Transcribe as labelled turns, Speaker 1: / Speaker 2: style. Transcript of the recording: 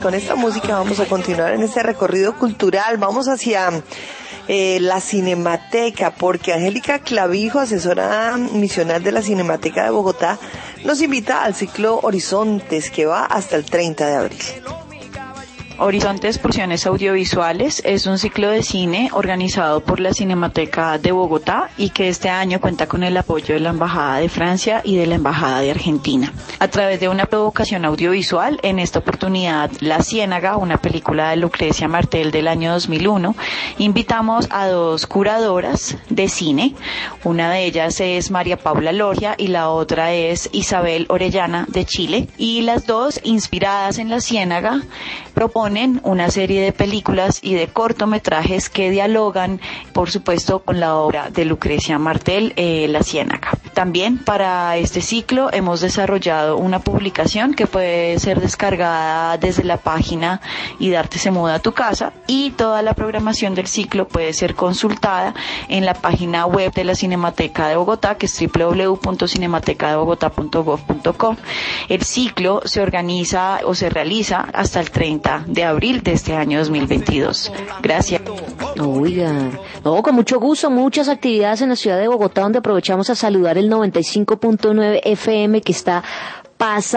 Speaker 1: Con esta música vamos a continuar en este recorrido cultural. Vamos hacia la Cinemateca, porque Angélica Clavijo, asesora misional de la Cinemateca de Bogotá, nos invita al ciclo Horizontes, que va hasta el 30 de abril.
Speaker 2: Horizontes Pulsiones Audiovisuales es un ciclo de cine organizado por la Cinemateca de Bogotá y que este año cuenta con el apoyo de la Embajada de Francia y de la Embajada de Argentina. A través de una provocación audiovisual, en esta oportunidad La Ciénaga, una película de Lucrecia Martel del año 2001, invitamos a dos curadoras de cine. Una de ellas es María Paula Loria y la otra es Isabel Orellana de Chile. Y las dos, inspiradas en La Ciénaga, proponen una serie de películas y de cortometrajes que dialogan, por supuesto, con la obra de Lucrecia Martel, La Ciénaga. También para este ciclo hemos desarrollado una publicación que puede ser descargada desde la página Y Darte se muda a tu casa, y toda la programación del ciclo puede ser consultada en la página web de la Cinemateca de Bogotá, que es www.cinematecadebogotá.gov.co. El ciclo se organiza o se realiza hasta el 30 de abril de este año 2022. Gracias.
Speaker 3: Oiga, no, con mucho gusto, muchas actividades en la ciudad de Bogotá, donde aprovechamos a saludar el 95.9 FM que está pasando